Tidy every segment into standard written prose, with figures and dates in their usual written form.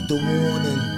heed the warning.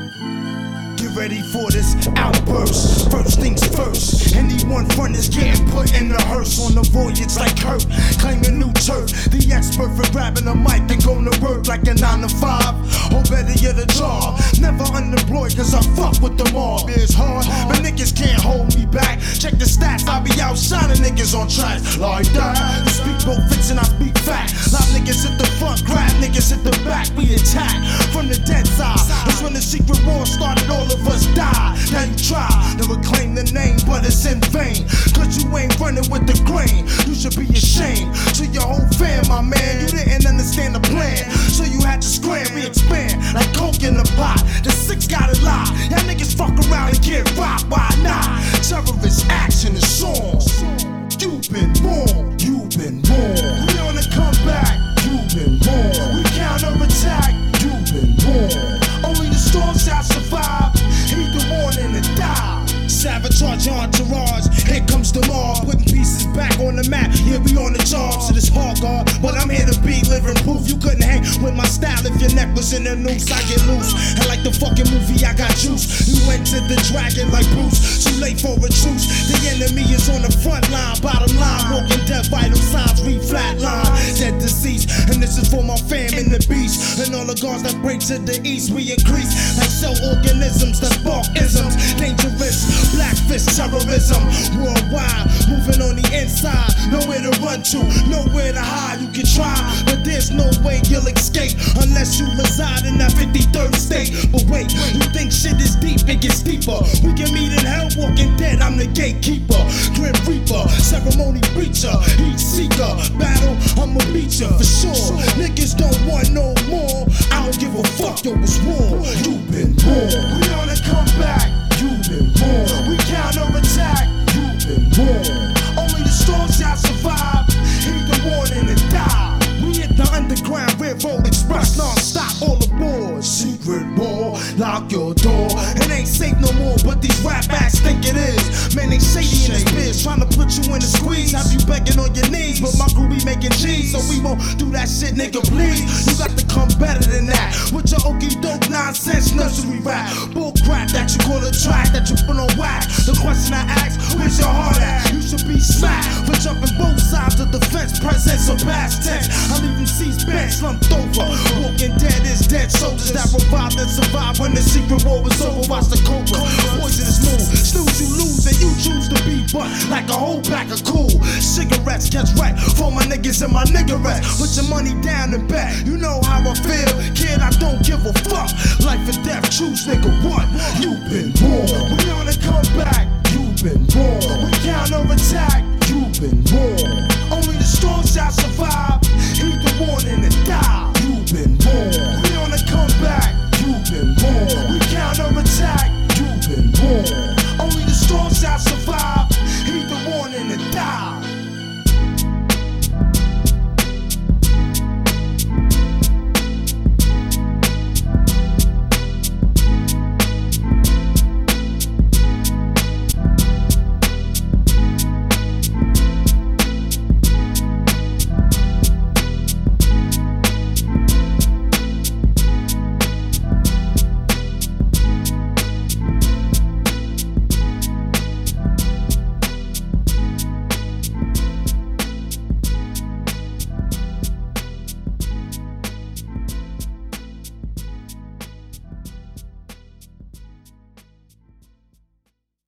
Get ready for this outburst. First things first, anyone front is getting put in the hearse. On the voyage like Kurt, claiming new turf. The expert for grabbing a mic and going to work like a 9 to 5. Or better yet a job. Never unemployed cause I fuck with the mob. It's hard, but niggas can't hold me back. Check the stats, I be outshining niggas on tracks like that. You speak both fits and I speak fact. Lot niggas at the front, grab niggas at the back. We attack from the dead side. That's when the secret war started, all of us died. Now you try to reclaim the name, but it's in vain. Cause you ain't running with the grain. You should be ashamed to your whole fam, my man. You didn't understand the plan, so you had to scram, re-expand like coke in the pot. The six gotta lie. Y'all niggas fuck around and get rocked. Why not? Terrorist action is song. You've been born. You've been born. We on the comeback. You've been born. We counter attack. You've been born. Only the strong shall survive. Heed the warning and die. Sabotage entourage, here comes the mob. Putting pieces back on the map, yeah we on the job. So this hard guard, but I'm here to be living proof. You couldn't hang with my style if your neck was in the noose. I get loose, and like the fucking movie I got juice. You went to the dragon like Bruce, too late for a truce. The enemy is on the front line, bottom line. Walking dead, vital signs, read flatline. Dead deceased, and this is for my fam in the beast. And all the guards that break to the east, we increase like cell organisms that spark isms. Dangerous, black fist terrorism, worldwide, moving on the inside. Nowhere to run to, nowhere to hide. You can try, but there's no way you'll escape unless you reside in that 53rd state. But wait, you think shit is deep, it gets deeper. We can meet in hell, walking dead, I'm the gatekeeper. Grim Reaper, ceremony breacher, heat seeker, battle, I'ma beat ya for sure. Niggas don't want no more, I don't give a fuck, yo, it's war. You've been born, we on a comeback. You've been born. We counter attack. You've been born. Only the strong shall survive. Heed the warning and die. We hit the underground railroad express non-stop, all aboard. Secret war, lock your door. It ain't safe no more, but these rap acts think it is. Man, they shady in this biz, trying to put you in a squeeze. Have you begging on your knees, but my crew be making cheese, so we won't do that shit, nigga, please. You got to come better than that. With your okey doke nonsense nursery rap, bull crap that you call a track that you put on wax. The question I ask, where's your heart at? You should be smacked for jumping both sides of the fence, present or past tense. I leave them seats bent, slumped over. Walking dead is dead soldiers that revived and survived when the secret war was over. Watch the cobra, poisonous move. Snooze you lose and you choose to be but like a whole pack of cool cigarettes. Catch right for my niggas and my niggerette. Put your money down and bet. You know how I feel, kid. I don't give a fuck. Life or death, choose nigga what? You've been born. We on a comeback. You've been born. We counter attack.